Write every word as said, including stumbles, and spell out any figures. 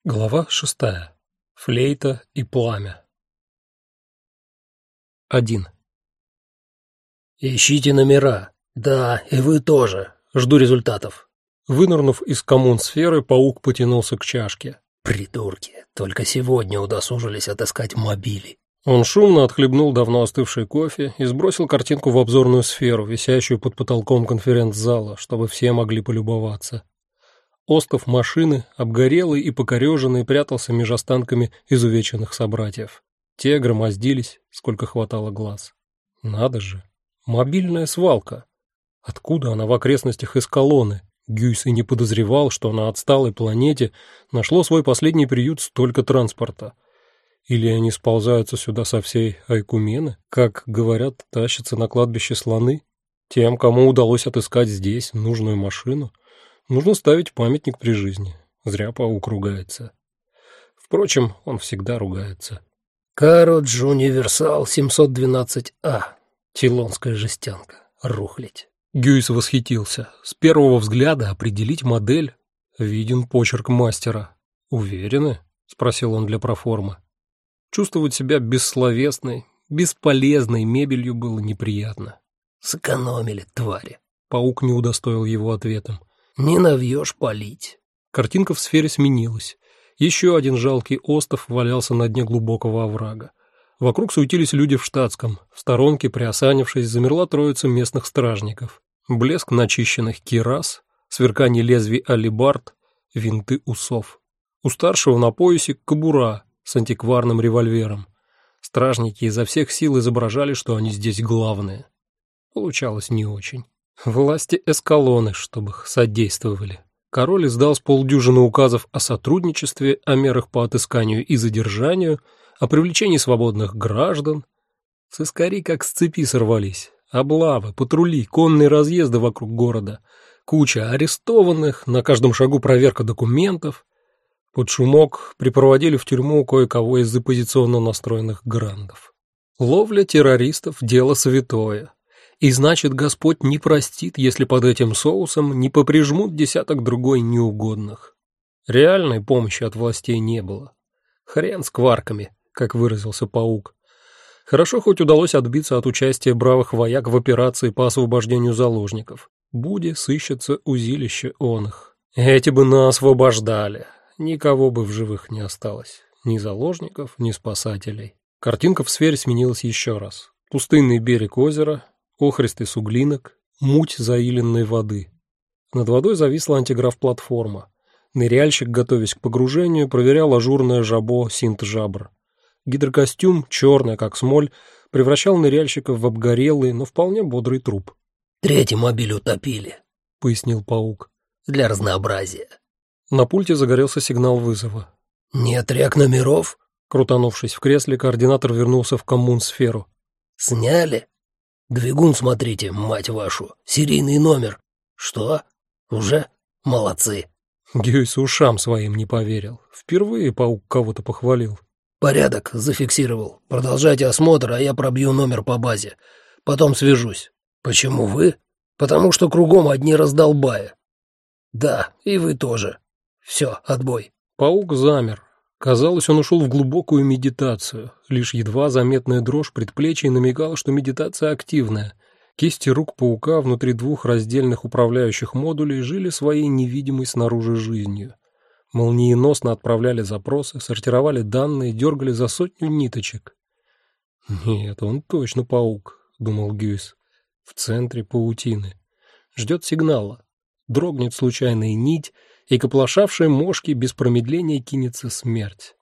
Глава шестая. Флейта и пламя. Один. «Ищите номера. Да, и вы тоже. Жду результатов». Вынырнув из коммун-сферы, паук потянулся к чашке. «Придурки, только сегодня удосужились отыскать мобили». Он шумно отхлебнул давно остывший кофе и сбросил картинку в обзорную сферу, висящую под потолком конференц-зала, чтобы все могли полюбоваться. Остов машины, обгорелый и покореженный, прятался меж останками изувеченных собратьев. Те громоздились, сколько хватало глаз. Надо же, мобильная свалка. Откуда она в окрестностях Эскалоны? Гюйс и не подозревал, что на отсталой планете нашло свой последний приют столько транспорта. Или они сползаются сюда со всей Айкумены, как, говорят, тащатся на кладбище слоны? Тем, кому удалось отыскать здесь нужную машину, нужно ставить памятник при жизни. Зря паук ругается. Впрочем, он всегда ругается. «Кародж Универсал семьсот двенадцать А. Тилонская жестянка. Рухлядь». Гюйс восхитился. С первого взгляда определить модель. Виден почерк мастера. «Уверены?» — спросил он для проформы. Чувствовать себя бессловесной, бесполезной мебелью было неприятно. «Сэкономили, твари». Паук не удостоил его ответом. «Не навьешь палить». Картинка в сфере сменилась. Еще один жалкий остов валялся на дне глубокого оврага. Вокруг суетились люди в штатском. В сторонке, приосанившись, замерла троица местных стражников. Блеск начищенных кирас, сверкание лезвий алебард, винты усов. У старшего на поясе кобура с антикварным револьвером. Стражники изо всех сил изображали, что они здесь главные. Получалось не очень. Власти Эскалоны, чтобы их содействовали. Король издал с полдюжины указов о сотрудничестве, о мерах по отысканию и задержанию, о привлечении свободных граждан. Сыскари как с цепи сорвались. Облавы, патрули, конные разъезды вокруг города, куча арестованных, на каждом шагу проверка документов. Под шумок припроводили в тюрьму кое-кого из оппозиционно настроенных грандов. Ловля террористов – дело святое. И значит, Господь не простит, если под этим соусом не поприжмут десяток другой неугодных. Реальной помощи от властей не было. Хрен с кварками, как выразился паук. Хорошо хоть удалось отбиться от участия бравых вояк в операции по освобождению заложников. Буди сыщется узилище он их. Эти бы наосвобождали. Никого бы в живых не осталось. Ни заложников, ни спасателей. Картинка в сфере сменилась еще раз. Пустынный берег озера, охристый суглинок, муть заиленной воды. Над водой зависла антиграф-платформа. Ныряльщик, готовясь к погружению, проверял ажурное жабо синт-жабр. Гидрокостюм, черный, как смоль, превращал ныряльщика в обгорелый, но вполне бодрый труп. «Третий мобиль утопили», — пояснил паук. «Для разнообразия». На пульте загорелся сигнал вызова. «Нет рек номеров?» Крутанувшись в кресле, координатор вернулся в коммун-сферу. «Сняли? Двигун, смотрите, мать вашу, серийный номер. Что? Уже? Молодцы». Гюйс ушам своим не поверил. Впервые паук кого-то похвалил. «Порядок, зафиксировал. Продолжайте осмотр, а я пробью номер по базе. Потом свяжусь». «Почему вы?» «Потому что кругом одни раздолбая». «Да, и вы тоже. Все, отбой». Паук замер. Казалось, он ушел в глубокую медитацию. Лишь едва заметная дрожь предплечий намекала, что медитация активная. Кисти рук паука внутри двух раздельных управляющих модулей жили своей невидимой снаружи жизнью. Молниеносно отправляли запросы, сортировали данные, дергали за сотню ниточек. «Нет, он точно паук», — думал Гюйс. «В центре паутины. Ждет сигнала. Дрогнет случайная нить, и к оплошавшей мошке без промедления кинется смерть».